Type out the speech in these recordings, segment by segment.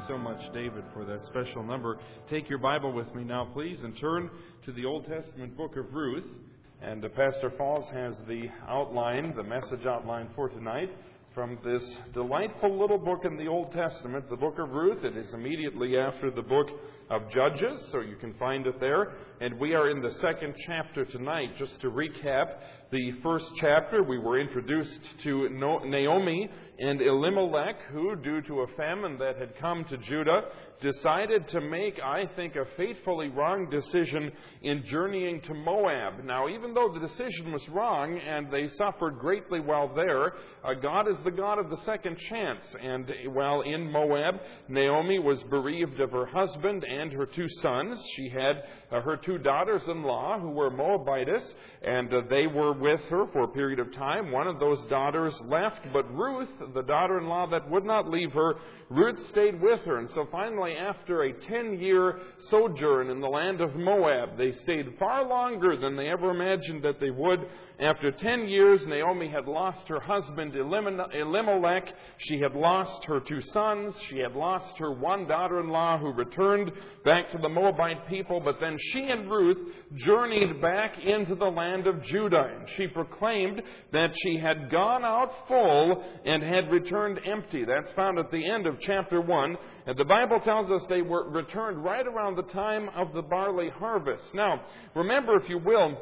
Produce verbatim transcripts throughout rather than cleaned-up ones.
so much, David, for that special number. Take your Bible with me now, please, and turn to the Old Testament book of Ruth. And uh, Pastor Falls has the outline, the message outline for tonight, from this delightful little book in the Old Testament, the book of Ruth. It is immediately after the book of Judges, so you can find it there. And we are in the second chapter tonight. Just to recap, the first chapter, we were introduced to Naomi and Elimelech, who, due to a famine that had come to Judah, decided to make, I think, a fatefully wrong decision in journeying to Moab. Now, even though the decision was wrong and they suffered greatly while there, uh, God is the God of the second chance. And while in Moab, Naomi was bereaved of her husband and her two sons. She had uh, her two daughters-in-law who were Moabitess, and uh, they were with her for a period of time. One of those daughters left, but Ruth, the daughter-in-law that would not leave her, Ruth stayed with her. And so finally, after a ten-year sojourn in the land of Moab, they stayed far longer than they ever imagined that they would. After ten years, Naomi had lost her husband Elimelech. She had lost her two sons. She had lost her one daughter-in-law who returned back to the Moabite people. But then she and Ruth journeyed back into the land of Judah. And she proclaimed that she had gone out full and had returned empty. That's found at the end of chapter one. And the Bible tells us they were returned right around the time of the barley harvest. Now, remember, if you will,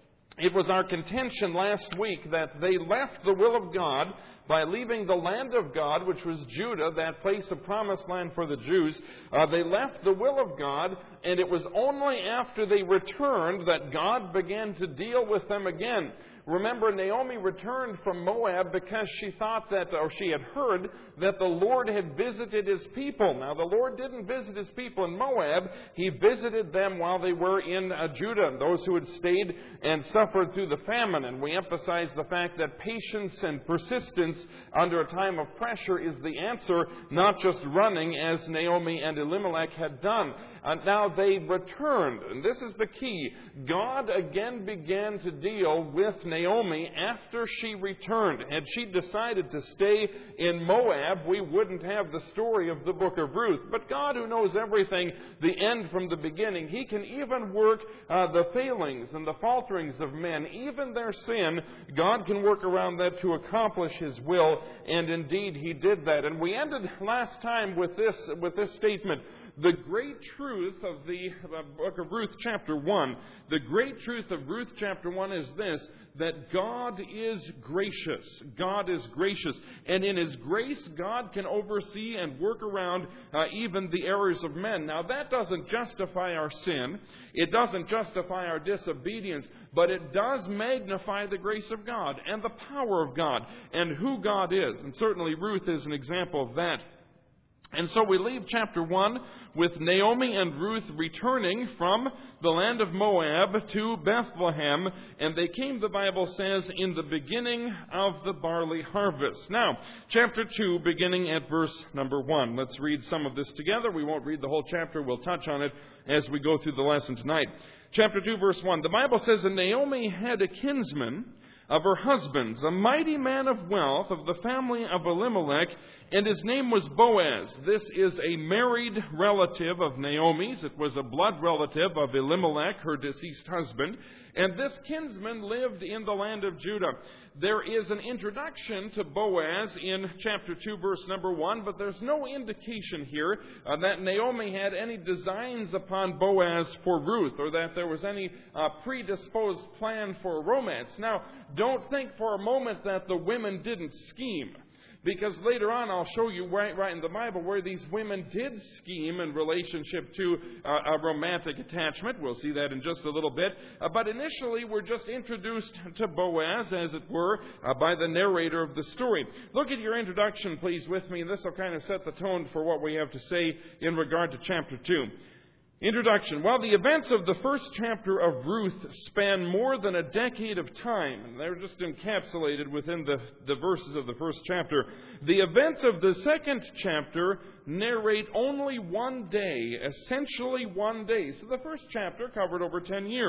it was our contention last week that they left the will of God by leaving the land of God, which was Judah, that place of promised land for the Jews. Uh, they left the will of God, and it was only after they returned that God began to deal with them again. Remember, Naomi returned from Moab because she thought that, or she had heard, that the Lord had visited His people. Now, the Lord didn't visit His people in Moab. He visited them while they were in uh, Judah, those who had stayed and suffered through the famine. And we emphasize the fact that patience and persistence under a time of pressure is the answer, not just running as Naomi and Elimelech had done. Uh, now they returned, and this is the key. God again began to deal with Naomi after she returned. Had she decided to stay in Moab, we wouldn't have the story of the book of Ruth. But God, who knows everything, the end from the beginning, He can even work uh, the failings and the falterings of men, even their sin. God can work around that to accomplish His will, and indeed He did that. And we ended last time with this, with this statement. The great truth of the book of Ruth chapter one, the great truth of Ruth chapter one is this, that God is gracious. God is gracious. And in His grace, God can oversee and work around uh, even the errors of men. Now, that doesn't justify our sin. It doesn't justify our disobedience, but it does magnify the grace of God and the power of God and who God is. And certainly Ruth is an example of that. And so we leave chapter one with Naomi and Ruth returning from the land of Moab to Bethlehem. And they came, the Bible says, in the beginning of the barley harvest. Now, chapter two, beginning at verse number one. Let's read some of this together. We won't read the whole chapter. We'll touch on it as we go through the lesson tonight. Chapter two, verse one. The Bible says, And Naomi had a kinsman of her husband's, a mighty man of wealth of the family of Elimelech, and his name was Boaz. This is a married relative of Naomi's. It was a blood relative of Elimelech, her deceased husband. And this kinsman lived in the land of Judah. There is an introduction to Boaz in chapter two, verse number one, but there's no indication here uh, that Naomi had any designs upon Boaz for Ruth, or that there was any uh, predisposed plan for romance. Now, don't think for a moment that the women didn't scheme. Because later on I'll show you right, right in the Bible where these women did scheme in relationship to uh, a romantic attachment. We'll see that in just a little bit. Uh, but initially we're just introduced to Boaz, as it were, uh, by the narrator of the story. Look at your introduction, please, with me. This will kind of set the tone for what we have to say in regard to chapter two. Introduction. While the events of the first chapter of Ruth span more than a decade of time, and they're just encapsulated within the, the verses of the first chapter, the events of the second chapter narrate only one day, essentially one day. So the first chapter covered over ten years.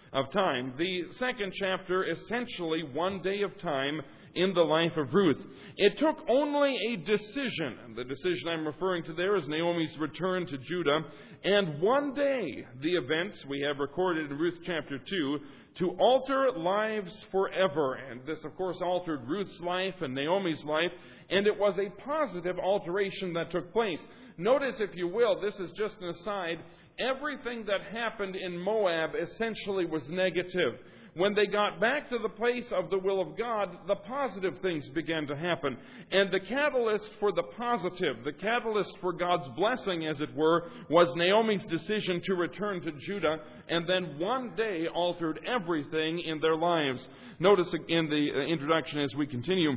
of time. The second chapter, essentially one day of time in the life of Ruth. It took only a decision. The decision I'm referring to there is Naomi's return to Judah. And one day, the events we have recorded in Ruth chapter two, to alter lives forever. And this, of course, altered Ruth's life and Naomi's life. And it was a positive alteration that took place. Notice, if you will, this is just an aside, everything that happened in Moab essentially was negative. When they got back to the place of the will of God, the positive things began to happen. And the catalyst for the positive, the catalyst for God's blessing, as it were, was Naomi's decision to return to Judah, and then one day altered everything in their lives. Notice in the introduction as we continue,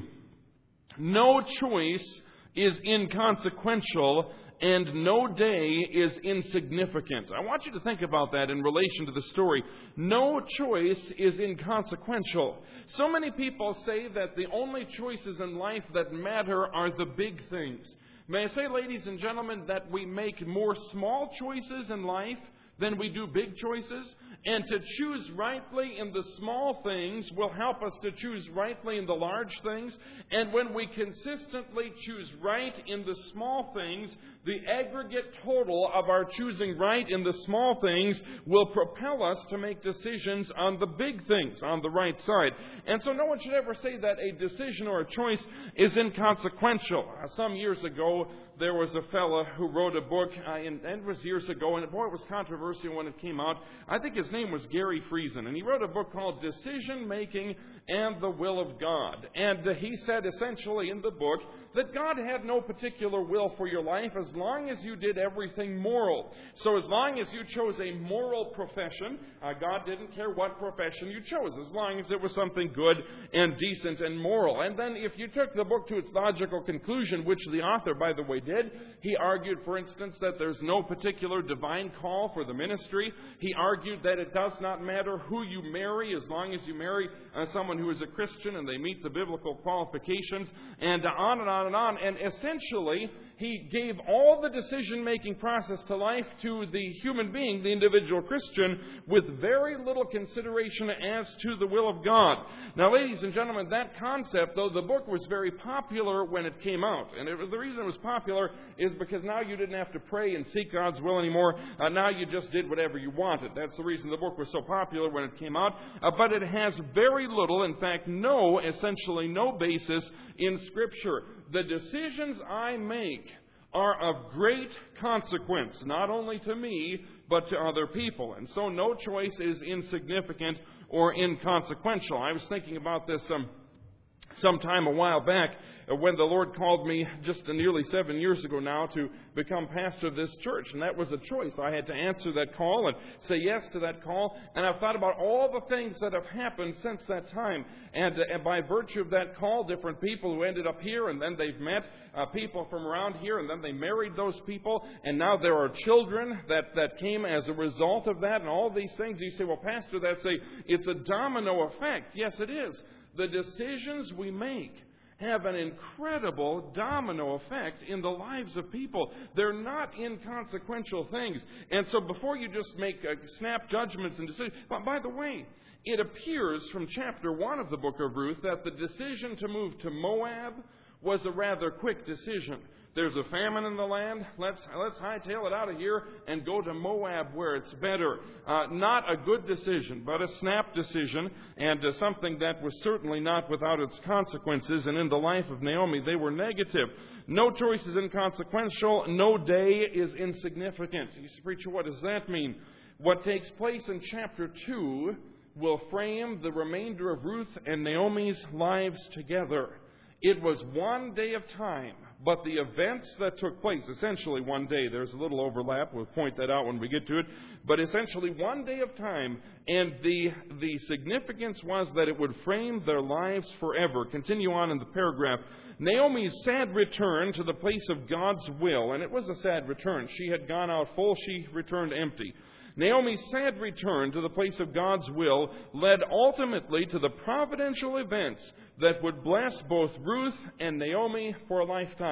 no choice is inconsequential, and no day is insignificant. I want you to think about that in relation to the story. No choice is inconsequential. So many people say that the only choices in life that matter are the big things. May I say, ladies and gentlemen, that we make more small choices in life than we do big choices? And to choose rightly in the small things will help us to choose rightly in the large things. And when we consistently choose right in the small things, the aggregate total of our choosing right in the small things will propel us to make decisions on the big things, on the right side. And so no one should ever say that a decision or a choice is inconsequential. Some years ago, there was a fellow who wrote a book, uh, and, and it was years ago, and boy, it was controversial when it came out. I think his name was Gary Friesen, and he wrote a book called Decision Making and the Will of God. And uh, he said essentially in the book that God had no particular will for your life as long as you did everything moral. So as long as you chose a moral profession, uh, God didn't care what profession you chose, as long as it was something good and decent and moral. And then if you took the book to its logical conclusion, which the author, by the way, did, he argued, for instance, that there's no particular divine call for the ministry. He argued that it does not matter who you marry as long as you marry uh, someone who is a Christian and they meet the biblical qualifications, and uh, on and on and on. And essentially, he gave all the decision-making process to life to the human being, the individual Christian, with very little consideration as to the will of God. Now, ladies and gentlemen, that concept, though the book was very popular when it came out, and it, the reason it was popular is because now you didn't have to pray and seek God's will anymore. Uh, now you just did whatever you wanted. That's the reason the book was so popular when it came out. Uh, but it has very little, in fact, no, essentially no basis in Scripture. The decisions I make are of great consequence, not only to me, but to other people. And so no choice is insignificant or inconsequential. I was thinking about this um, sometime a while back uh, when the Lord called me just uh, nearly seven years ago now to become pastor of this church. And that was a choice. I had to answer that call and say yes to that call. And I've thought about all the things that have happened since that time. And, uh, and by virtue of that call, different people who ended up here, and then they've met uh, people from around here, and then they married those people. And now there are children that, that came as a result of that, and all these things. You say, well, Pastor, that's a, it's a domino effect. Yes, it is. The decisions we make have an incredible domino effect in the lives of people. They're not inconsequential things. And so before you just make uh, snap judgments and decisions, but by the way, it appears from chapter one of the book of Ruth that the decision to move to Moab was a rather quick decision. There's a famine in the land. Let's let's hightail it out of here and go to Moab where it's better. Uh, not a good decision, but a snap decision, and uh, something that was certainly not without its consequences. And in the life of Naomi, they were negative. No choice is inconsequential. No day is insignificant. You say, preacher, what does that mean? What takes place in chapter two will frame the remainder of Ruth and Naomi's lives together. It was one day of time, but the events that took place, essentially one day, there's a little overlap, we'll point that out when we get to it, but essentially one day of time, and the, the significance was that it would frame their lives forever. Continue on in the paragraph. Naomi's sad return to the place of God's will, and it was a sad return. She had gone out full, she returned empty. Naomi's sad return to the place of God's will led ultimately to the providential events that would bless both Ruth and Naomi for a lifetime.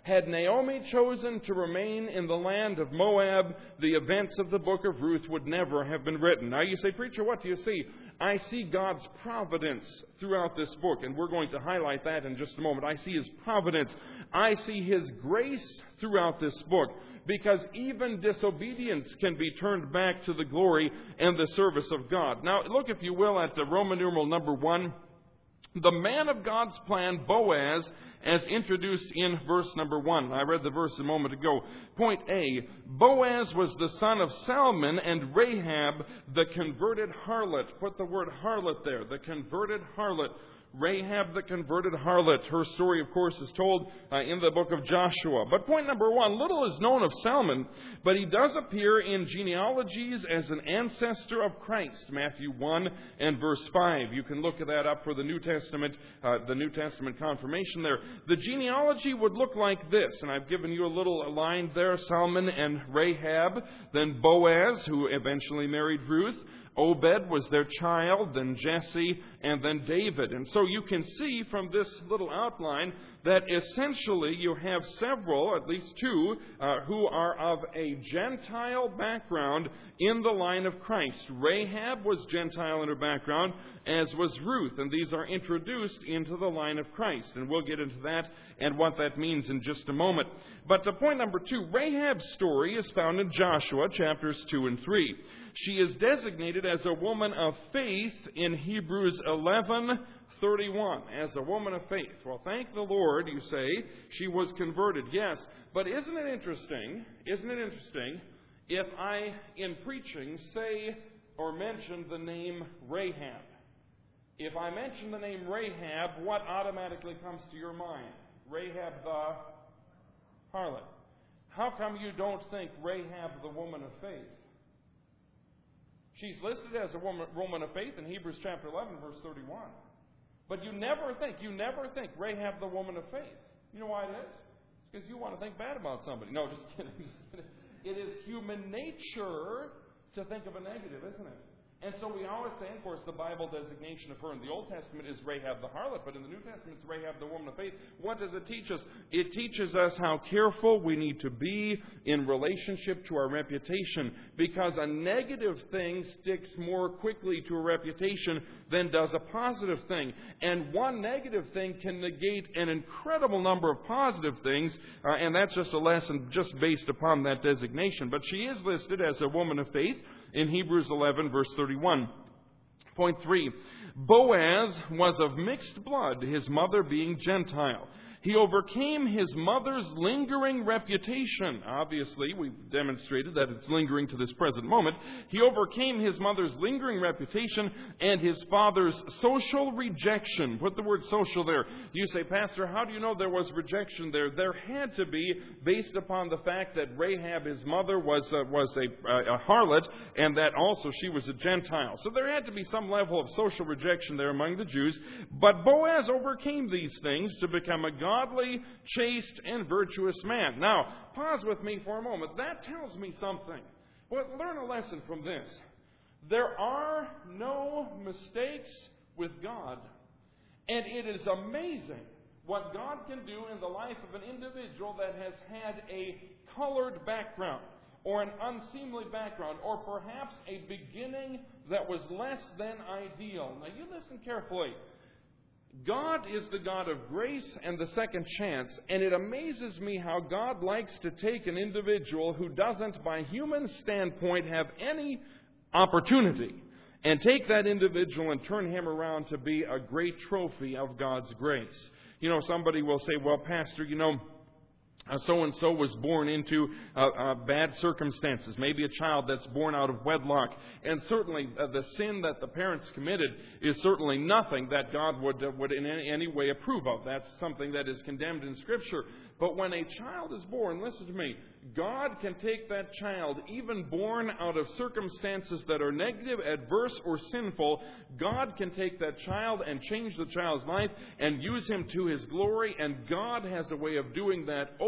Had Naomi chosen to remain in the land of Moab, the events of the book of Ruth would never have been written. Now you say, preacher, what do you see? I see God's providence throughout this book, and we're going to highlight that in just a moment. I see His providence. I see His grace throughout this book, because even disobedience can be turned back to the glory and the service of God. Now look, if you will, at the Roman numeral number one. The man of God's plan, Boaz, as introduced in verse number one. I read the verse a moment ago. Point A, Boaz was the son of Salmon and Rahab, the converted harlot. Put the word harlot there, the converted harlot. Rahab, the converted harlot. Her story, of course, is told uh, in the book of Joshua. But point number one, little is known of Salmon, but he does appear in genealogies as an ancestor of Christ. Matthew one and verse five. You can look that up for the New Testament, uh, the New Testament confirmation there. The genealogy would look like this, and I've given you a little line there, Salmon and Rahab, then Boaz, who eventually married Ruth. Obed was their child, then Jesse, and then David. And so you can see from this little outline that essentially you have several, at least two, uh, who are of a Gentile background in the line of Christ. Rahab was Gentile in her background, as was Ruth, and these are introduced into the line of Christ. And we'll get into that and what that means in just a moment. But to point number two, Rahab's story is found in Joshua chapters two and three. She is designated as a woman of faith in Hebrews eleven thirty-one, as a woman of faith. Well, thank the Lord, you say, she was converted. Yes, but isn't it interesting, isn't it interesting, if I, in preaching, say or mention the name Rahab? If I mention the name Rahab, what automatically comes to your mind? Rahab the harlot. How come you don't think Rahab the woman of faith? She's listed as a woman, woman of faith in Hebrews chapter eleven, verse thirty-one. But you never think, you never think Rahab the woman of faith. You know why it is? It's because you want to think bad about somebody. No, just kidding. Just kidding. It is human nature to think of a negative, isn't it? And so we always say, of course, the Bible designation of her in the Old Testament is Rahab the harlot, but in the New Testament it's Rahab the woman of faith. What does it teach us? It teaches us how careful we need to be in relationship to our reputation, because a negative thing sticks more quickly to a reputation than does a positive thing. And one negative thing can negate an incredible number of positive things, uh, and that's just a lesson just based upon that designation. But she is listed as a woman of faith in Hebrews eleven, verse thirty-one. Point three, Boaz was of mixed blood, his mother being Gentile. He overcame his mother's lingering reputation. Obviously, we've demonstrated that it's lingering to this present moment. He overcame his mother's lingering reputation and his father's social rejection. Put the word social there. You say, Pastor, how do you know there was rejection there? There had to be, based upon the fact that Rahab, his mother, was a, was a, a harlot, and that also she was a Gentile. So there had to be some level of social rejection there among the Jews. But Boaz overcame these things to become a God. Godly, chaste, and virtuous man. Now, pause with me for a moment. That tells me something. Well, learn a lesson from this. There are no mistakes with God. And it is amazing what God can do in the life of an individual that has had a colored background, or an unseemly background, or perhaps a beginning that was less than ideal. Now, you listen carefully. God is the God of grace and the second chance, and it amazes me how God likes to take an individual who doesn't, by human standpoint, have any opportunity, and take that individual and turn him around to be a great trophy of God's grace. You know, somebody will say, well, Pastor, you know, Uh, so-and-so was born into uh, uh, bad circumstances, maybe a child that's born out of wedlock. And certainly uh, the sin that the parents committed is certainly nothing that God would, uh, would in any, any way approve of. That's something that is condemned in Scripture. But when a child is born, listen to me, God can take that child, even born out of circumstances that are negative, adverse, or sinful. God can take that child and change the child's life and use him to His glory. And God has a way of doing that over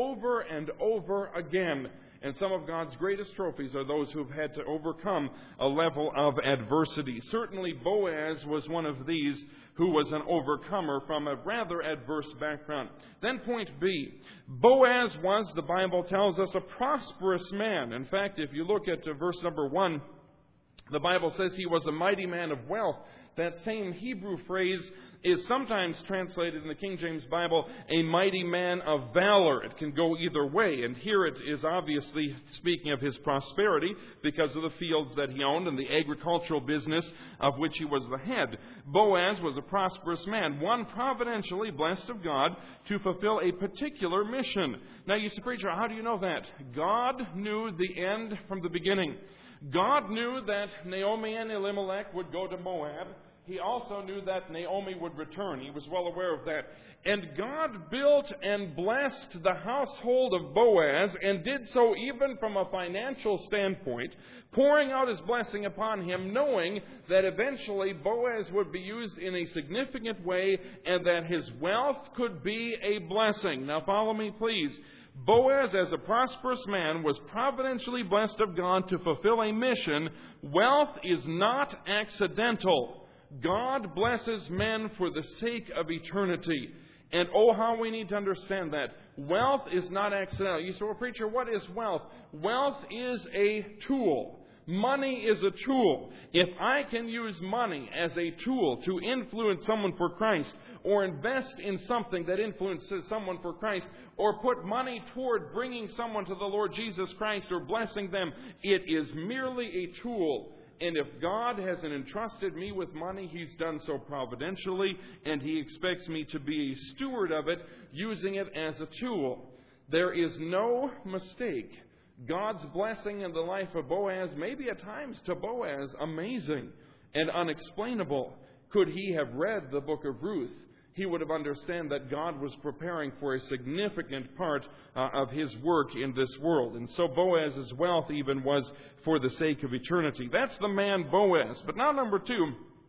over and over again. And some of God's greatest trophies are those who've had to overcome a level of adversity. Certainly Boaz was one of these who was an overcomer from a rather adverse background. Then point B, Boaz was, the Bible tells us, a prosperous man. In fact, if you look at uh, verse number one, the Bible says he was a mighty man of wealth. That same Hebrew phrase is sometimes translated in the King James Bible, a mighty man of valor. It can go either way. And here it is obviously speaking of his prosperity because of the fields that he owned and the agricultural business of which he was the head. Boaz was a prosperous man, one providentially blessed of God to fulfill a particular mission. Now you say, preacher, how do you know that? God knew the end from the beginning. God knew that Naomi and Elimelech would go to Moab. He also knew that Naomi would return. He was well aware of that. And God built and blessed the household of Boaz and did so even from a financial standpoint, pouring out His blessing upon him, knowing that eventually Boaz would be used in a significant way and that his wealth could be a blessing. Now follow me, please. Boaz, as a prosperous man, was providentially blessed of God to fulfill a mission. Wealth is not accidental. God blesses men for the sake of eternity. And oh, how we need to understand that. Wealth is not accidental. You say, well, preacher, what is wealth? Wealth is a tool. Money is a tool. If I can use money as a tool to influence someone for Christ, or invest in something that influences someone for Christ, or put money toward bringing someone to the Lord Jesus Christ or blessing them, it is merely a tool. And if God hasn't entrusted me with money, He's done so providentially, and He expects me to be a steward of it, using it as a tool. There is no mistake. God's blessing in the life of Boaz may be at times to Boaz amazing and unexplainable. Could he have read the book of Ruth, he would have understood that God was preparing for a significant part uh, of His work in this world. And so Boaz's wealth even was for the sake of eternity. That's the man Boaz. But now number two,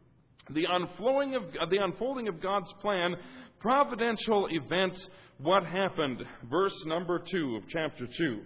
the unfolding of, uh, the unfolding of God's plan, providential events, what happened? Verse number two of chapter two.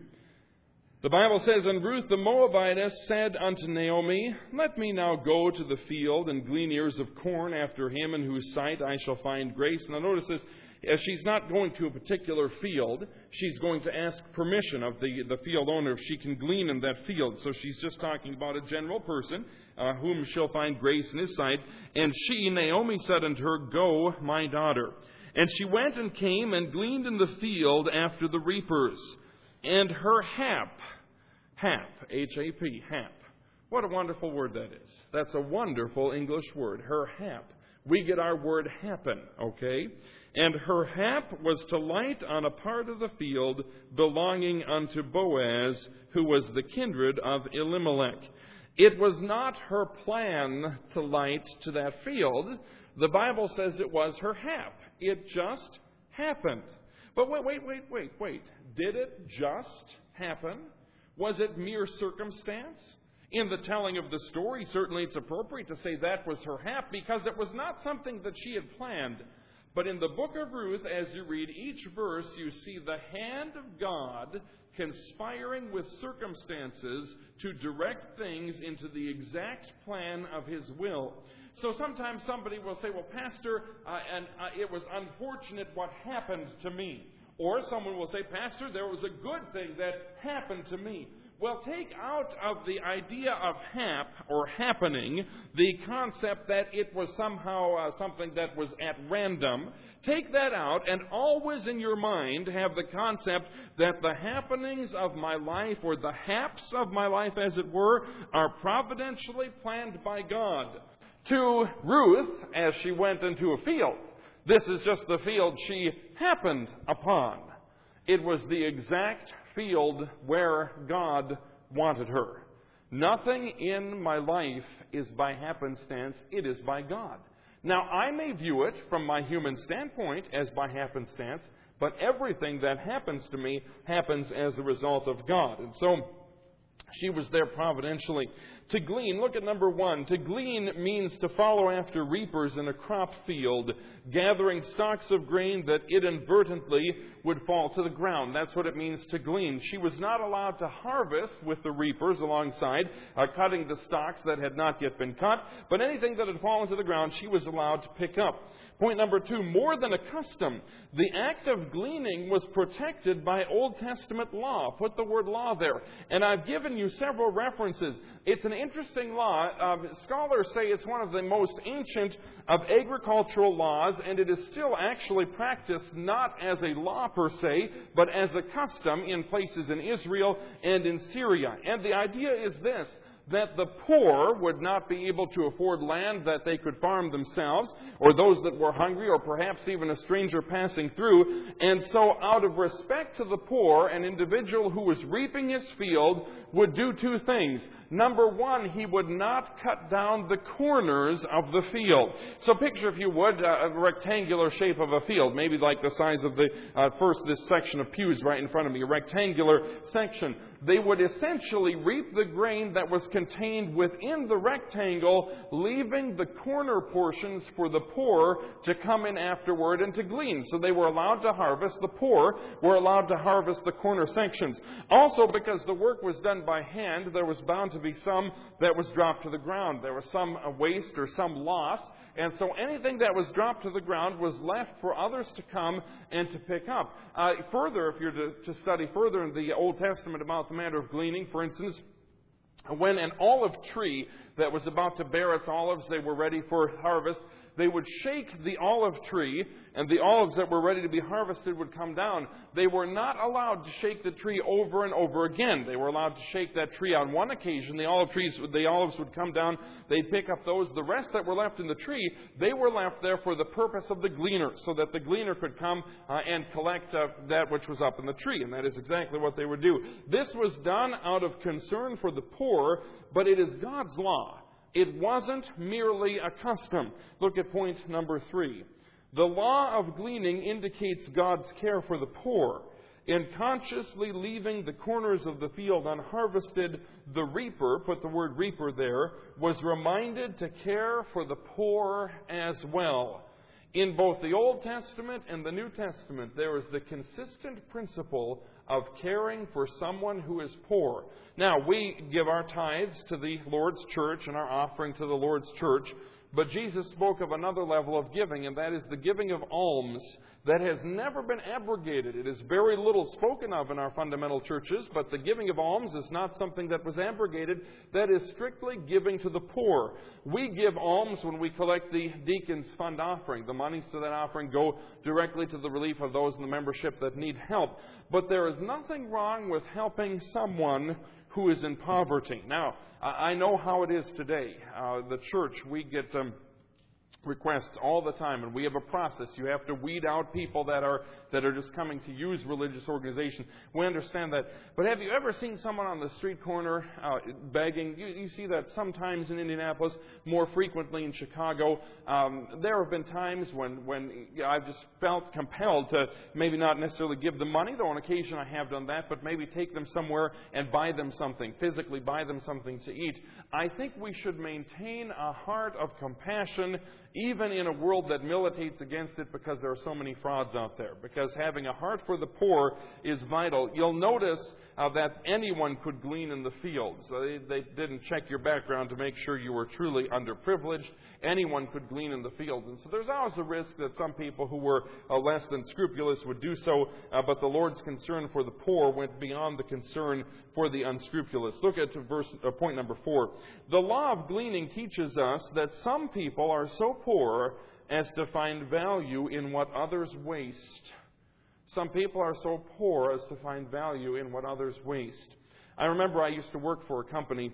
The Bible says, And Ruth the Moabitess said unto Naomi, Let me now go to the field and glean ears of corn after him in whose sight I shall find grace. Now notice this, as she's not going to a particular field, she's going to ask permission of the, the field owner if she can glean in that field. So she's just talking about a general person uh, whom she'll find grace in his sight. And she, Naomi, said unto her, Go, my daughter. And she went and came and gleaned in the field after the reapers. And her hap, hap, H A P, hap. What a wonderful word that is. That's a wonderful English word, her hap. We get our word happen, okay? And her hap was to light on a part of the field belonging unto Boaz, who was the kindred of Elimelech. It was not her plan to light to that field. The Bible says it was her hap. It just happened. But wait, wait, wait, wait, wait. Did it just happen? Was it mere circumstance? In the telling of the story, certainly it's appropriate to say that was her hap because it was not something that she had planned. But in the book of Ruth, as you read each verse, you see the hand of God conspiring with circumstances to direct things into the exact plan of His will. So sometimes somebody will say, well, Pastor, uh, and uh, it was unfortunate what happened to me. Or someone will say, Pastor, there was a good thing that happened to me. Well, take out of the idea of hap or happening the concept that it was somehow uh, something that was at random. Take that out and always in your mind have the concept that the happenings of my life, or the haps of my life as it were, are providentially planned by God. To Ruth, as she went into a field, this is just the field she happened upon. It was the exact field where God wanted her. Nothing in my life is by happenstance. It is by God. Now, I may view it from my human standpoint as by happenstance, but everything that happens to me happens as a result of God. And so she was there providentially. To glean, look at number one. To glean means to follow after reapers in a crop field, gathering stalks of grain that inadvertently would fall to the ground. That's what it means to glean. She was not allowed to harvest with the reapers alongside, uh, cutting the stalks that had not yet been cut, but anything that had fallen to the ground, she was allowed to pick up. Point number two, more than a custom. The act of gleaning was protected by Old Testament law. Put the word law there. And I've given you several references. It's an interesting law. Uh, scholars say it's one of the most ancient of agricultural laws, and it is still actually practiced not as a law per se, but as a custom in places in Israel and in Syria. And the idea is this, that the poor would not be able to afford land that they could farm themselves, or those that were hungry, or perhaps even a stranger passing through. And so, out of respect to the poor, an individual who was reaping his field would do two things. Number one, he would not cut down the corners of the field. So picture, if you would, a rectangular shape of a field, maybe like the size of the, uh, first, this section of pews right in front of me, a rectangular section. They would essentially reap the grain that was contained within the rectangle, leaving the corner portions for the poor to come in afterward and to glean. So they were allowed to harvest. The poor were allowed to harvest the corner sections. Also, because the work was done by hand, there was bound to be some that was dropped to the ground. There was some waste or some loss. And so anything that was dropped to the ground was left for others to come and to pick up. Uh, further, if you're to, to study further in the Old Testament about the matter of gleaning, for instance, when an olive tree that was about to bear its olives, they were ready for harvest, they would shake the olive tree, and the olives that were ready to be harvested would come down. They were not allowed to shake the tree over and over again. They were allowed to shake that tree on one occasion. The olive trees, the olives would come down. They'd pick up those. The rest that were left in the tree, they were left there for the purpose of the gleaner, so that the gleaner could come uh, and collect uh, that which was up in the tree. And that is exactly what they would do. This was done out of concern for the poor, but it is God's law. It wasn't merely a custom. Look at point number three. The law of gleaning indicates God's care for the poor. In consciously leaving the corners of the field unharvested, the reaper, put the word reaper there, was reminded to care for the poor as well. In both the Old Testament and the New Testament, there is the consistent principle of caring for someone who is poor. Now, we give our tithes to the Lord's church and our offering to the Lord's church, but Jesus spoke of another level of giving, and that is the giving of alms that has never been abrogated. It is very little spoken of in our fundamental churches, but the giving of alms is not something that was abrogated. That is strictly giving to the poor. We give alms when we collect the deacon's fund offering. The monies to that offering go directly to the relief of those in the membership that need help. But there is nothing wrong with helping someone who is in poverty. Now, I know how it is today. Uh, the church, we get Um, requests all the time, and we have a process. You have to weed out people that are that are just coming to use religious organization. We understand that. But have you ever seen someone on the street corner uh, begging? You, you see that sometimes in Indianapolis, more frequently in Chicago. Um, there have been times when, when I've just felt compelled to maybe not necessarily give them money, though on occasion I have done that, but maybe take them somewhere and buy them something, physically buy them something to eat. I think we should maintain a heart of compassion even in a world that militates against it, because there are so many frauds out there. Because having a heart for the poor is vital. You'll notice uh, that anyone could glean in the fields. Uh, they, they didn't check your background to make sure you were truly underprivileged. Anyone could glean in the fields. And so there's always a risk that some people who were uh, less than scrupulous would do so, uh, but the Lord's concern for the poor went beyond the concern for the unscrupulous. Look at verse, uh, point number four. The law of gleaning teaches us that some people are so poor as to find value in what others waste. Some people are so poor as to find value in what others waste. I remember I used to work for a company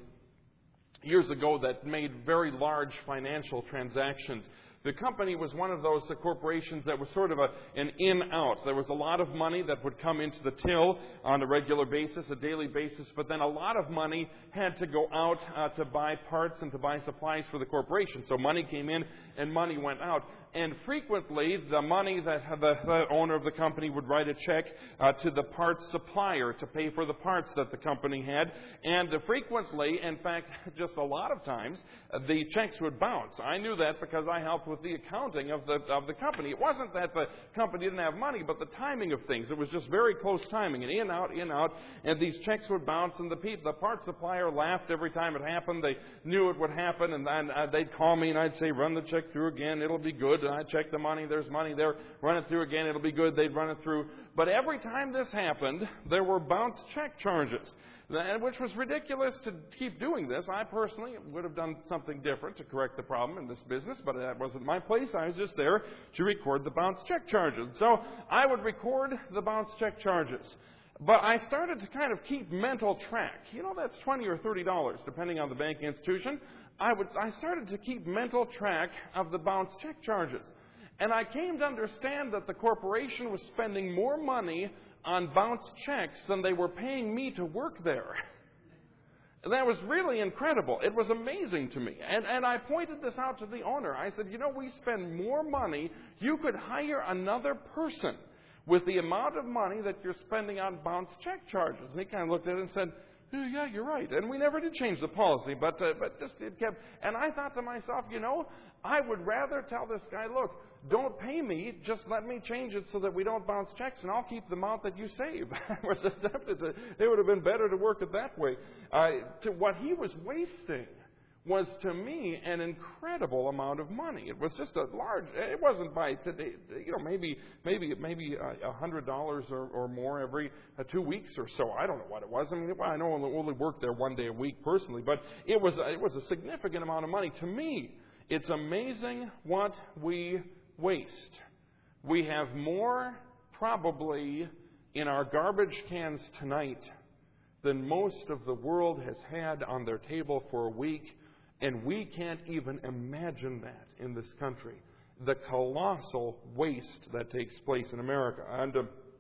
years ago that made very large financial transactions. The company was one of those uh, corporations that was sort of a, an in-out. There was a lot of money that would come into the till on a regular basis, a daily basis, but then a lot of money had to go out uh, to buy parts and to buy supplies for the corporation. So money came in and money went out. and frequently the money that the, the owner of the company would write a check uh, to the parts supplier to pay for the parts that the company had. And uh, frequently, in fact, just a lot of times, uh, the checks would bounce. I knew that because I helped with the accounting of the of the company. It wasn't that the company didn't have money, but the timing of things. It was just very close timing, and in, out, in, out, and these checks would bounce, and the people, the parts supplier laughed every time it happened. They knew it would happen, and then uh, they'd call me, and I'd say, run the check through again, it'll be good. And I'd check the money, there's money there, run it through again, it'll be good. They'd run it through. But every time this happened, there were bounce check charges, which was ridiculous to keep doing this. I personally would have done something different to correct the problem in this business, but that wasn't my place. I was just there to record the bounce check charges. So I would record the bounce check charges. But I started to kind of keep mental track. You know, that's twenty or thirty dollars, depending on the bank institution. I would, I started to keep mental track of the bounce check charges. And I came to understand that the corporation was spending more money on bounce checks than they were paying me to work there. That was really incredible. It was amazing to me. And, and I pointed this out to the owner. I said, you know, we spend more money. You could hire another person with the amount of money that you're spending on bounce check charges. And he kind of looked at it and said, oh, yeah, you're right. And we never did change the policy, but uh, but just it kept. And I thought to myself, you know, I would rather tell this guy, look, don't pay me, just let me change it so that we don't bounce checks, and I'll keep the amount that you save. I was tempted to, it would have been better to work it that way. Uh, to what he was wasting was, to me, an incredible amount of money. It was just a large. It wasn't by today, you know, maybe maybe maybe a hundred dollars or, or more every uh, two weeks or so. I don't know what it was. I mean, well, I know I only worked there one day a week personally, but it was it was a significant amount of money to me. It's amazing what we waste. We have more probably in our garbage cans tonight than most of the world has had on their table for a week. And we can't even imagine that in this country, the colossal waste that takes place in America. And, uh,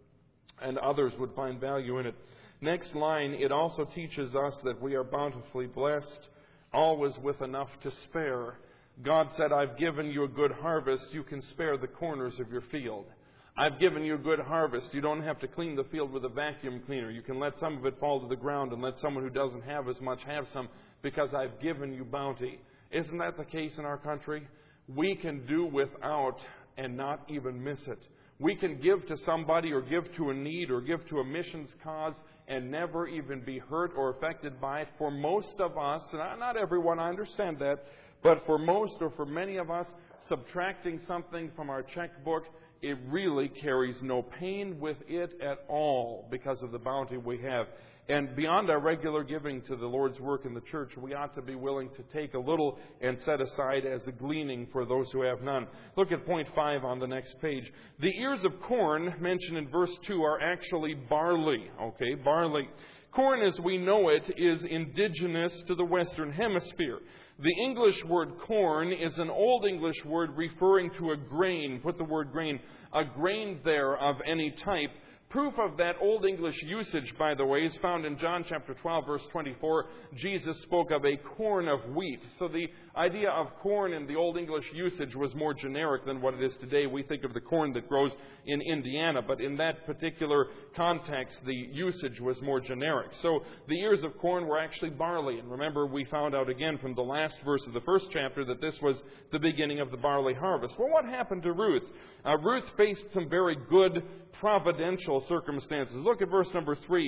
and others would find value in it. Next line, it also teaches us that we are bountifully blessed, always with enough to spare. God said, I've given you a good harvest. You can spare the corners of your field. I've given you a good harvest. You don't have to clean the field with a vacuum cleaner. You can let some of it fall to the ground and let someone who doesn't have as much have some, because I've given you bounty. Isn't that the case in our country? We can do without and not even miss it. We can give to somebody or give to a need or give to a missions cause and never even be hurt or affected by it. For most of us, and not everyone, I understand that, but for most or for many of us, subtracting something from our checkbook, it really carries no pain with it at all because of the bounty we have. And beyond our regular giving to the Lord's work in the church, we ought to be willing to take a little and set aside as a gleaning for those who have none. Look at point five on the next page. The ears of corn mentioned in verse two are actually barley. Okay, barley. Corn, as we know it, is indigenous to the Western Hemisphere. The English word corn is an Old English word referring to a grain. Put the word grain. A grain there of any type. Proof of that Old English usage, by the way, is found in John chapter twelve, verse twenty-four. Jesus spoke of a corn of wheat. So the idea of corn in the Old English usage was more generic than what it is today. We think of the corn that grows in Indiana, but in that particular context, the usage was more generic. So the ears of corn were actually barley. And remember, we found out again from the last verse of the first chapter that this was the beginning of the barley harvest. Well, what happened to Ruth? Uh, Ruth faced some very good providential circumstances. Look at verse number three.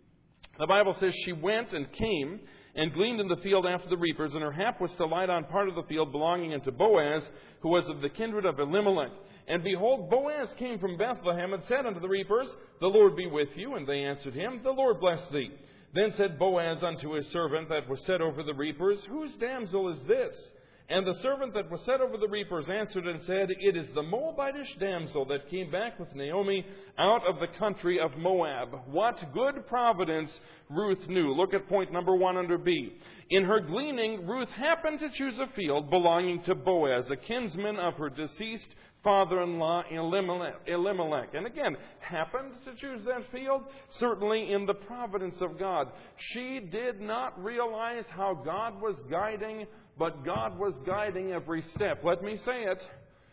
The Bible says, she went and came and gleaned in the field after the reapers, and her hap was to light on part of the field belonging unto Boaz, who was of the kindred of Elimelech. And behold, Boaz came from Bethlehem and said unto the reapers, the Lord be with you. And they answered him, the Lord bless thee. Then said Boaz unto his servant that was set over the reapers, whose damsel is this? And the servant that was set over the reapers answered and said, it is the Moabitish damsel that came back with Naomi out of the country of Moab. What good providence Ruth knew. Look at point number one under B. In her gleaning, Ruth happened to choose a field belonging to Boaz, a kinsman of her deceased father-in-law Elimelech. And again, happened to choose that field? Certainly in the providence of God. She did not realize how God was guiding, but God was guiding every step. Let me say it.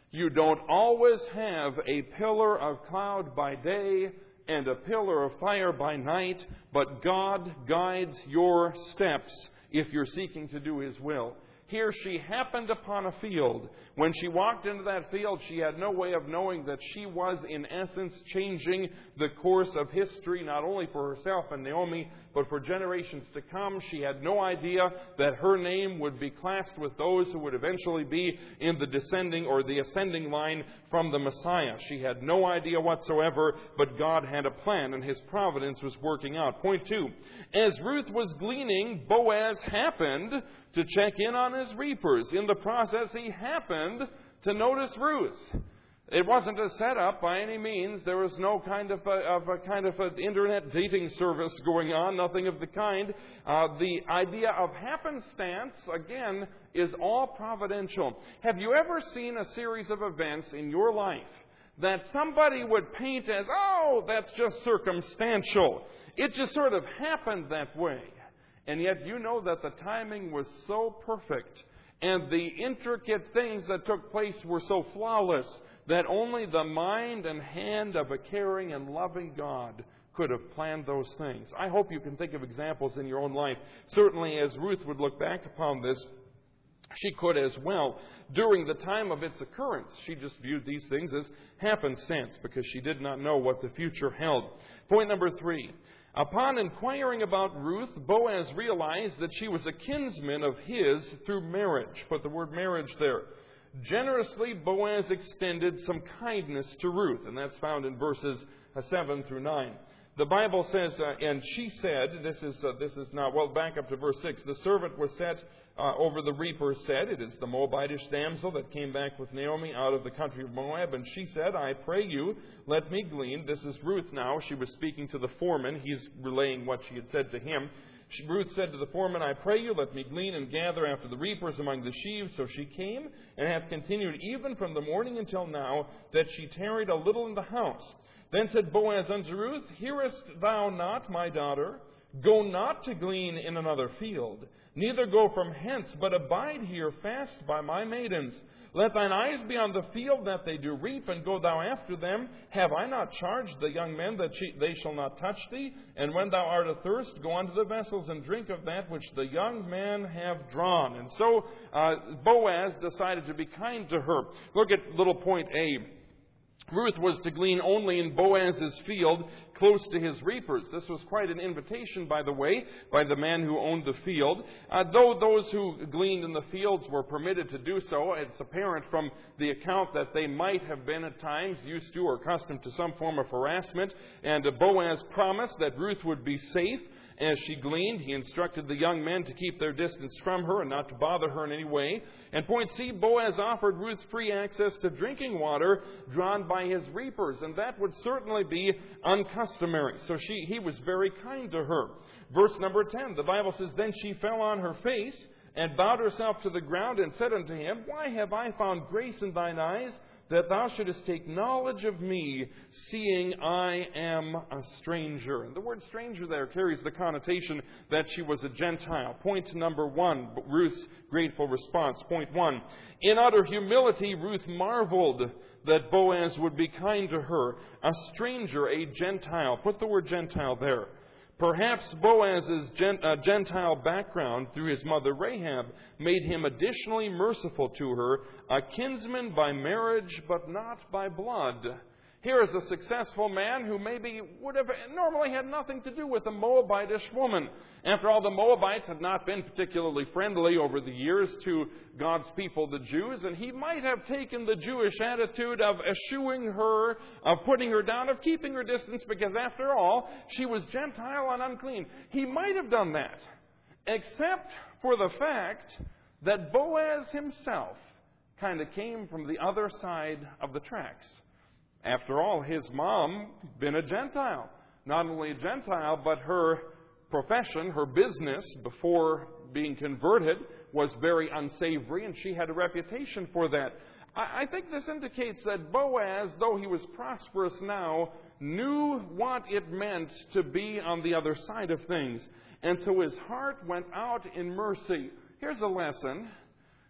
You don't always have a pillar of cloud by day and a pillar of fire by night, but God guides your steps if you're seeking to do His will. Here she happened upon a field. When she walked into that field, she had no way of knowing that she was, in essence, changing the course of history, not only for herself and Naomi, but for generations to come. She had no idea that her name would be classed with those who would eventually be in the descending or the ascending line from the Messiah. She had no idea whatsoever, but God had a plan, and His providence was working out. Point two, as Ruth was gleaning, Boaz happened to check in on his reapers. In the process, he happened to notice Ruth. It wasn't a setup by any means. There was no kind of a, of a kind of an internet dating service going on, nothing of the kind. Uh, the idea of happenstance, again, is all providential. Have you ever seen a series of events in your life that somebody would paint as, oh, that's just circumstantial? It just sort of happened that way. And yet you know that the timing was so perfect and the intricate things that took place were so flawless that only the mind and hand of a caring and loving God could have planned those things. I hope you can think of examples in your own life. Certainly, as Ruth would look back upon this, she could as well. During the time of its occurrence, she just viewed these things as happenstance because she did not know what the future held. Point number three. Upon inquiring about Ruth, Boaz realized that she was a kinsman of his through marriage. Put the word marriage there. Generously, Boaz extended some kindness to Ruth, and that's found in verses seven through nine. The Bible says, uh, and she said, this is uh, this is not, well, back up to verse six. The servant was set uh, over the reaper said, it is the Moabitish damsel that came back with Naomi out of the country of Moab. And she said, I pray you, let me glean. This is Ruth now. She was speaking to the foreman. He's relaying what she had said to him. She, Ruth said to the foreman, I pray you, let me glean and gather after the reapers among the sheaves. So she came and hath continued even from the morning until now, that she tarried a little in the house. Then said Boaz unto Ruth, hearest thou not, my daughter? Go not to glean in another field, neither go from hence, but abide here fast by my maidens. Let thine eyes be on the field that they do reap, and go thou after them. Have I not charged the young men that she, they shall not touch thee? And when thou art athirst, go unto the vessels and drink of that which the young men have drawn. And so uh, Boaz decided to be kind to her. Look at little point A. Ruth was to glean only in Boaz's field close to his reapers. This was quite an invitation, by the way, by the man who owned the field. Uh, though those who gleaned in the fields were permitted to do so, it's apparent from the account that they might have been at times used to or accustomed to some form of harassment. And uh, Boaz promised that Ruth would be safe as she gleaned. He instructed the young men to keep their distance from her and not to bother her in any way. And point C, Boaz offered Ruth free access to drinking water drawn by his reapers, and that would certainly be uncustomary. So she, he was very kind to her. Verse number ten, the Bible says, Then she fell on her face and bowed herself to the ground and said unto him, Why have I found grace in thine eyes, that thou shouldest take knowledge of me, seeing I am a stranger? And the word stranger there carries the connotation that she was a Gentile. Point number one, Ruth's grateful response. Point one, in utter humility, Ruth marveled that Boaz would be kind to her. A stranger, a Gentile. Put the word Gentile there. Perhaps Boaz's Gentile background through his mother Rahab made him additionally merciful to her, a kinsman by marriage but not by blood. Here is a successful man who maybe would have normally had nothing to do with a Moabitish woman. After all, the Moabites had not been particularly friendly over the years to God's people, the Jews, and he might have taken the Jewish attitude of eschewing her, of putting her down, of keeping her distance, because after all, she was Gentile and unclean. He might have done that, except for the fact that Boaz himself kind of came from the other side of the tracks. After all, his mom had been a Gentile. Not only a Gentile, but her profession, her business, before being converted, was very unsavory, and she had a reputation for that. I think this indicates that Boaz, though he was prosperous now, knew what it meant to be on the other side of things. And so his heart went out in mercy. Here's a lesson.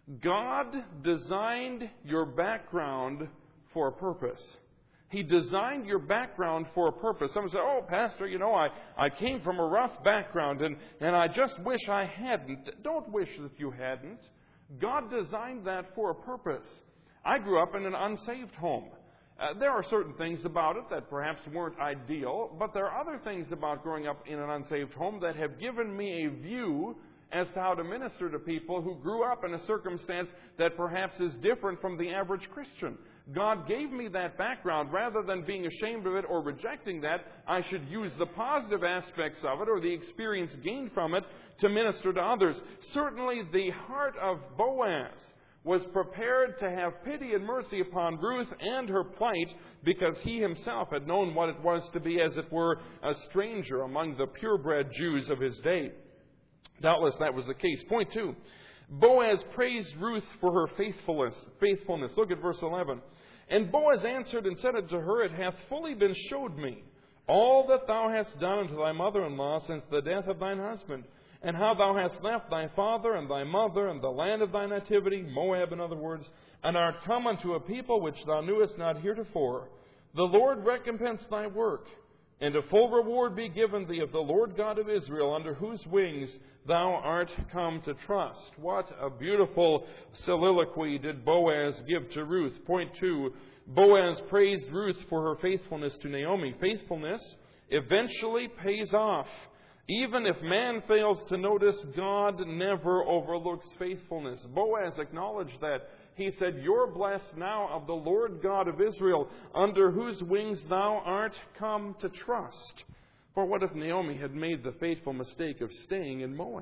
God designed your background for a purpose. He designed your background for a purpose. Someone said, oh, Pastor, you know, I, I came from a rough background and, and I just wish I hadn't. Don't wish that you hadn't. God designed that for a purpose. I grew up in an unsaved home. Uh, there are certain things about it that perhaps weren't ideal, but there are other things about growing up in an unsaved home that have given me a view as to how to minister to people who grew up in a circumstance that perhaps is different from the average Christian. God gave me that background. Rather than being ashamed of it or rejecting that, I should use the positive aspects of it or the experience gained from it to minister to others. Certainly the heart of Boaz was prepared to have pity and mercy upon Ruth and her plight because he himself had known what it was to be, as it were, a stranger among the purebred Jews of his day. Doubtless that was the case. Point two. Boaz praised Ruth for her faithfulness. Faithfulness. Look at verse eleven. And Boaz answered and said unto her, It hath fully been showed me all that thou hast done unto thy mother-in-law since the death of thine husband, and how thou hast left thy father and thy mother and the land of thy nativity, Moab in other words, and art come unto a people which thou knewest not heretofore. The Lord recompense thy work, and a full reward be given thee of the Lord God of Israel, under whose wings thou art come to trust. What a beautiful soliloquy did Boaz give to Ruth. Point two, Boaz praised Ruth for her faithfulness to Naomi. Faithfulness eventually pays off. Even if man fails to notice, God never overlooks faithfulness. Boaz acknowledged that. He said, You're blessed now of the Lord God of Israel, under whose wings thou art come to trust. For what if Naomi had made the fateful mistake of staying in Moab?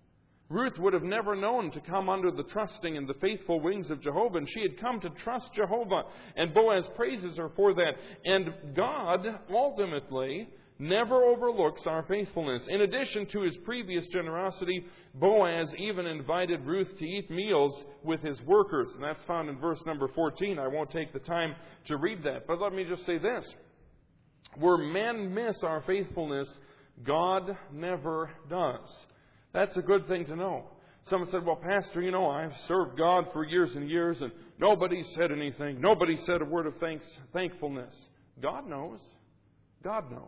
Ruth would have never known to come under the trusting and the faithful wings of Jehovah, and she had come to trust Jehovah. And Boaz praises her for that. And God, ultimately, never overlooks our faithfulness. In addition to his previous generosity, Boaz even invited Ruth to eat meals with his workers. And that's found in verse number fourteen. I won't take the time to read that. But let me just say this. Where men miss our faithfulness, God never does. That's a good thing to know. Someone said, well, Pastor, you know, I've served God for years and years, and nobody said anything. Nobody said a word of thanks, thankfulness. God knows. God knows.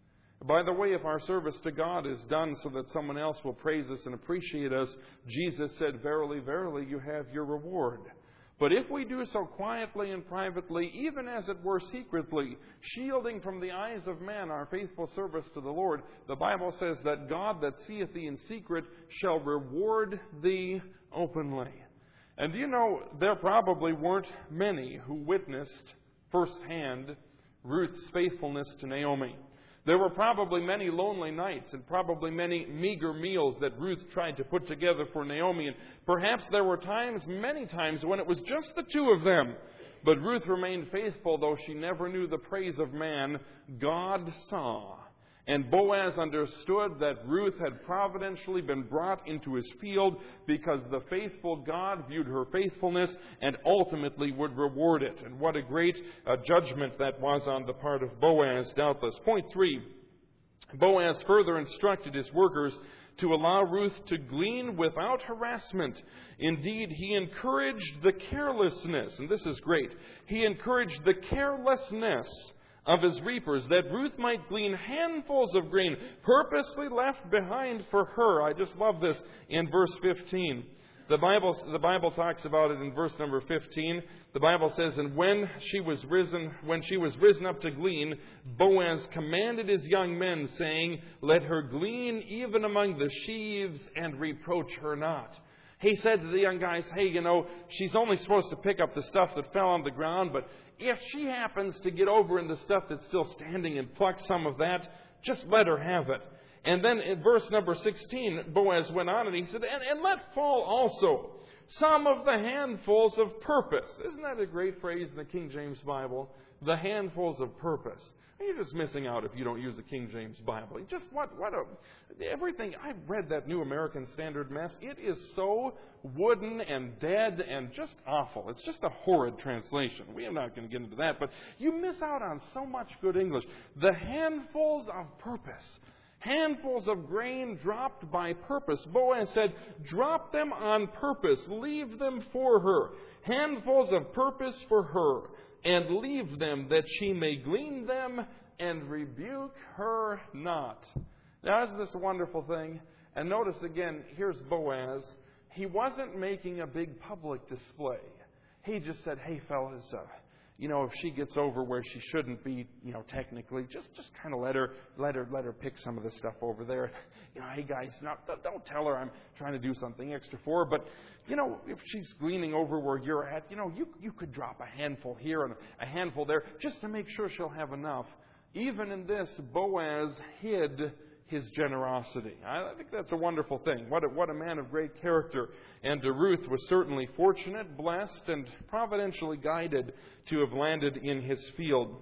By the way, if our service to God is done so that someone else will praise us and appreciate us, Jesus said, verily, verily, you have your reward. But if we do so quietly and privately, even as it were secretly, shielding from the eyes of man our faithful service to the Lord, the Bible says that God that seeth thee in secret shall reward thee openly. And do you know, there probably weren't many who witnessed firsthand Ruth's faithfulness to Naomi. There were probably many lonely nights and probably many meager meals that Ruth tried to put together for Naomi. And perhaps there were times, many times, when it was just the two of them. But Ruth remained faithful, though she never knew the praise of man. God saw. And Boaz understood that Ruth had providentially been brought into his field because the faithful God viewed her faithfulness and ultimately would reward it. And what a great uh, judgment that was on the part of Boaz, doubtless. Point three, Boaz further instructed his workers to allow Ruth to glean without harassment. Indeed, he encouraged the carelessness, and this is great, he encouraged the carelessness of his reapers, that Ruth might glean handfuls of grain purposely left behind for her. I just love this in verse fifteen. The Bible, the Bible talks about it in verse number fifteen. The Bible says, and when she was risen, when she was risen up to glean, Boaz commanded his young men, saying, let her glean even among the sheaves, and reproach her not. He said to the young guys, hey, you know, she's only supposed to pick up the stuff that fell on the ground, but if she happens to get over in the stuff that's still standing and pluck some of that, just let her have it. And then in verse number sixteen, Boaz went on and he said, and, and let fall also some of the handfuls of purpose. Isn't that a great phrase in the King James Bible? The handfuls of purpose. You're just missing out if you don't use the King James Bible. Just what, what a, everything, I've read that New American Standard mess. It is so wooden and dead and just awful. It's just a horrid translation. We are not going to get into that, but you miss out on so much good English. The handfuls of purpose. Handfuls of grain dropped by purpose. Boaz said, drop them on purpose. Leave them for her. Handfuls of purpose for her. And leave them that she may glean them and rebuke her not. Now, isn't this a wonderful thing? And notice again, here's Boaz. He wasn't making a big public display. He just said, hey, fellas, uh, you know, if she gets over where she shouldn't be, you know, technically, just just kind of let her let her let her pick some of the stuff over there. You know, hey guys, not, don't tell her I'm trying to do something extra for her, but you know, if she's gleaning over where you're at, you know, you you could drop a handful here and a handful there just to make sure she'll have enough. Even in this, Boaz hid his generosity. I think that's a wonderful thing. What a, what a man of great character. And Ruth was certainly fortunate, blessed, and providentially guided to have landed in his field.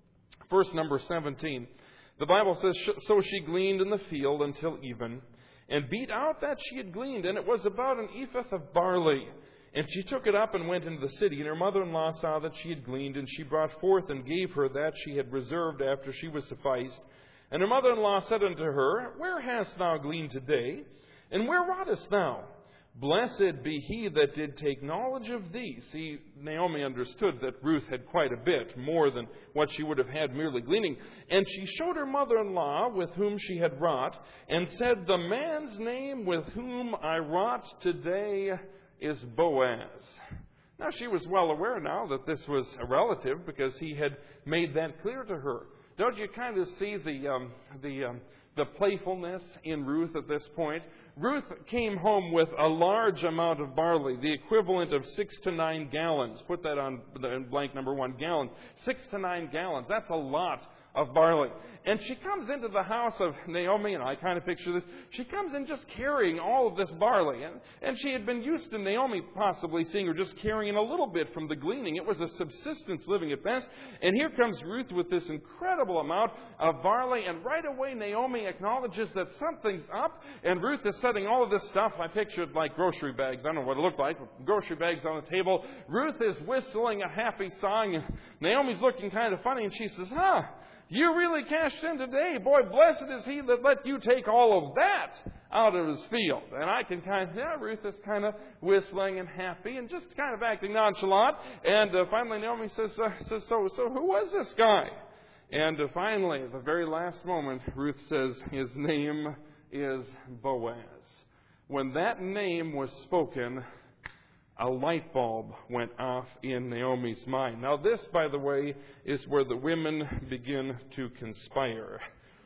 Verse number seventeen. The Bible says, so she gleaned in the field until even, and beat out that she had gleaned, and it was about an ephah of barley. And she took it up and went into the city, and her mother-in-law saw that she had gleaned, and she brought forth and gave her that she had reserved after she was sufficed. And her mother-in-law said unto her, where hast thou gleaned today? And where wrougest thou? Blessed be he that did take knowledge of thee. See, Naomi understood that Ruth had quite a bit, more than what she would have had merely gleaning. And she showed her mother-in-law with whom she had wrought, and said, the man's name with whom I wrought today is Boaz. Now, she was well aware now that this was a relative, because he had made that clear to her. Don't you kind of see the um, the um, the playfulness in Ruth at this point? Ruth came home with a large amount of barley, the equivalent of six to nine gallons. Put that on blank number one, gallons. Six to nine gallons. That's a lot of barley. And she comes into the house of Naomi, and I kind of picture this. She comes in just carrying all of this barley. And, and she had been used to Naomi possibly seeing her just carrying a little bit from the gleaning. It was a subsistence living at best. And here comes Ruth with this incredible amount of barley. And right away, Naomi acknowledges that something's up. And Ruth is setting all of this stuff. I pictured like grocery bags. I don't know what it looked like. But grocery bags on the table. Ruth is whistling a happy song. And Naomi's looking kind of funny. And she says, huh? You really cashed in today. Boy, blessed is he that let you take all of that out of his field. And I can kind of, yeah, Ruth is kind of whistling and happy and just kind of acting nonchalant. And uh, finally Naomi says, uh, says so, so who was this guy? And uh, finally, at the very last moment, Ruth says, his name is Boaz. When that name was spoken, a light bulb went off in Naomi's mind. Now this, by the way, is where the women begin to conspire.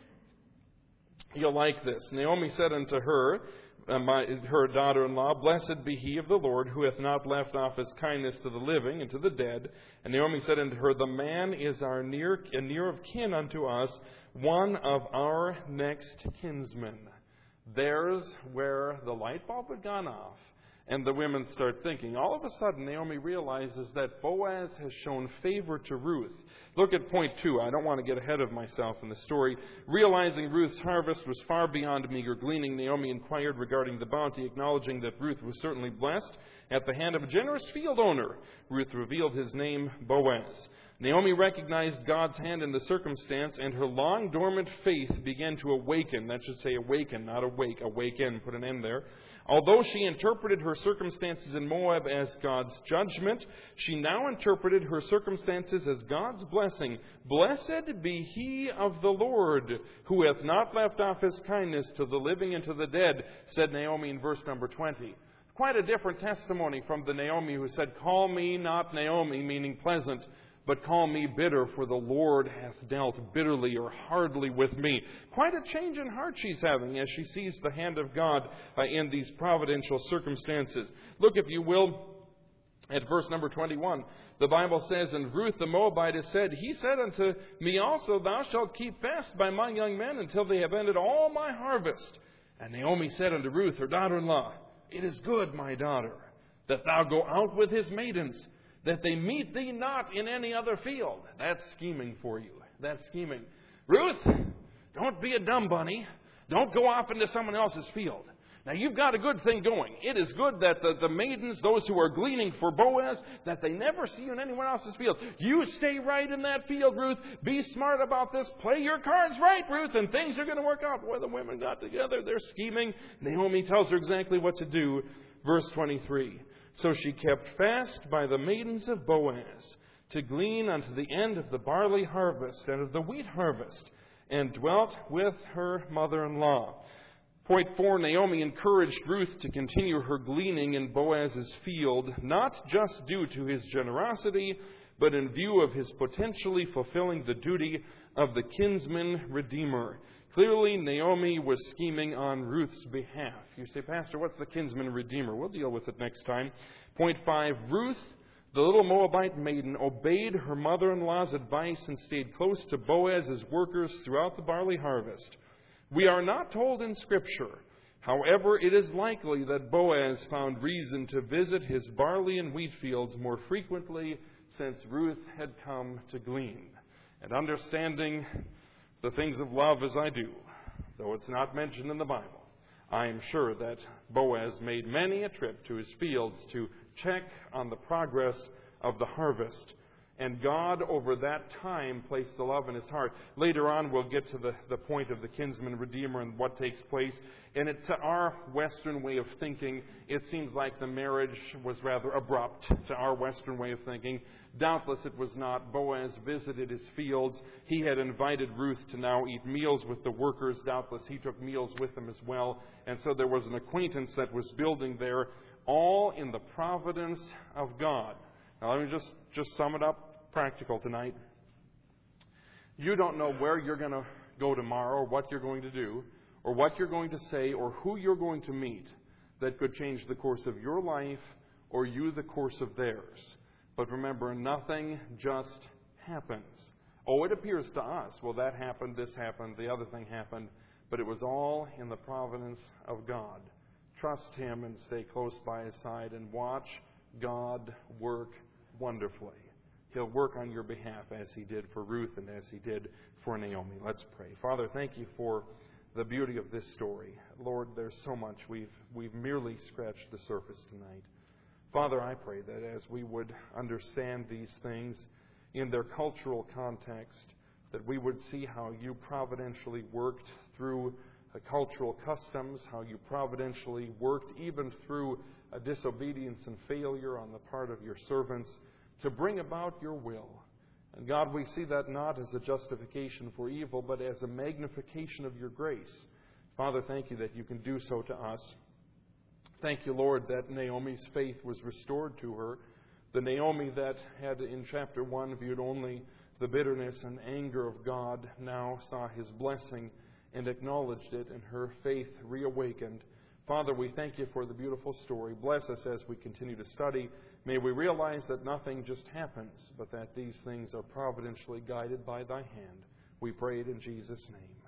You'll like this. Naomi said unto her, uh, my, her daughter-in-law, blessed be he of the Lord, who hath not left off his kindness to the living and to the dead. And Naomi said unto her, the man is our near, a near of kin unto us, one of our next kinsmen. There's where the light bulb had gone off. And the women start thinking. All of a sudden, Naomi realizes that Boaz has shown favor to Ruth. Look at point two. I don't want to get ahead of myself in the story. Realizing Ruth's harvest was far beyond meager gleaning, Naomi inquired regarding the bounty, acknowledging that Ruth was certainly blessed at the hand of a generous field owner. Ruth revealed his name, Boaz. Naomi recognized God's hand in the circumstance, and her long dormant faith began to awaken. That should say awaken, not awake. Awaken, put an end there. Although she interpreted her circumstances in Moab as God's judgment, she now interpreted her circumstances as God's blessing. Blessed be he of the Lord, who hath not left off his kindness to the living and to the dead, said Naomi in verse number twenty. Quite a different testimony from the Naomi who said, call me not Naomi, meaning pleasant, but call me bitter, for the Lord hath dealt bitterly or hardly with me. Quite a change in heart she's having as she sees the hand of God uh, in these providential circumstances. Look, if you will, at verse number twenty-one. The Bible says, and Ruth the Moabitess said, he said unto me also, thou shalt keep fast by my young men until they have ended all my harvest. And Naomi said unto Ruth, her daughter-in-law, it is good, my daughter, that thou go out with his maidens, that they meet thee not in any other field. That's scheming for you. That's scheming. Ruth, don't be a dumb bunny. Don't go off into someone else's field. Now, you've got a good thing going. It is good that the, the maidens, those who are gleaning for Boaz, that they never see you in anyone else's field. You stay right in that field, Ruth. Be smart about this. Play your cards right, Ruth, and things are going to work out. Boy, the women got together. They're scheming. Naomi tells her exactly what to do. Verse twenty-three. So she kept fast by the maidens of Boaz to glean unto the end of the barley harvest and of the wheat harvest, and dwelt with her mother-in-law. Point four, Naomi encouraged Ruth to continue her gleaning in Boaz's field, not just due to his generosity, but in view of his potentially fulfilling the duty of the kinsman redeemer. Clearly, Naomi was scheming on Ruth's behalf. You say, Pastor, what's the kinsman redeemer? We'll deal with it next time. Point five, Ruth, the little Moabite maiden, obeyed her mother-in-law's advice and stayed close to Boaz's workers throughout the barley harvest. We are not told in Scripture. However, it is likely that Boaz found reason to visit his barley and wheat fields more frequently since Ruth had come to glean. And understanding the things of love as I do, though it's not mentioned in the Bible, I am sure that Boaz made many a trip to his fields to check on the progress of the harvest. And God, over that time, placed the love in his heart. Later on, we'll get to the, the point of the kinsman redeemer and what takes place. And it, to our Western way of thinking, it seems like the marriage was rather abrupt to our Western way of thinking. Doubtless it was not. Boaz visited his fields. He had invited Ruth to now eat meals with the workers. Doubtless he took meals with them as well. And so there was an acquaintance that was building there, all in the providence of God. Now, let me just, just sum it up practical tonight. You don't know where you're going to go tomorrow, or what you're going to do, or what you're going to say, or who you're going to meet that could change the course of your life or you the course of theirs. But remember, nothing just happens. Oh, it appears to us, well, that happened, this happened, the other thing happened, but it was all in the providence of God. Trust Him and stay close by His side and watch God work wonderfully. He'll work on your behalf as He did for Ruth and as He did for Naomi. Let's pray. Father, thank You for the beauty of this story. Lord, there's so much. We've, we've merely scratched the surface tonight. Father, I pray that as we would understand these things in their cultural context, that we would see how You providentially worked through uh, cultural customs, how You providentially worked even through a disobedience and failure on the part of Your servants to bring about Your will. And God, we see that not as a justification for evil, but as a magnification of Your grace. Father, thank You that You can do so to us. Thank You, Lord, that Naomi's faith was restored to her. The Naomi that had in chapter one viewed only the bitterness and anger of God now saw His blessing and acknowledged it, and her faith reawakened. Father, we thank You for the beautiful story. Bless us as we continue to study. May we realize that nothing just happens, but that these things are providentially guided by Thy hand. We pray it in Jesus' name.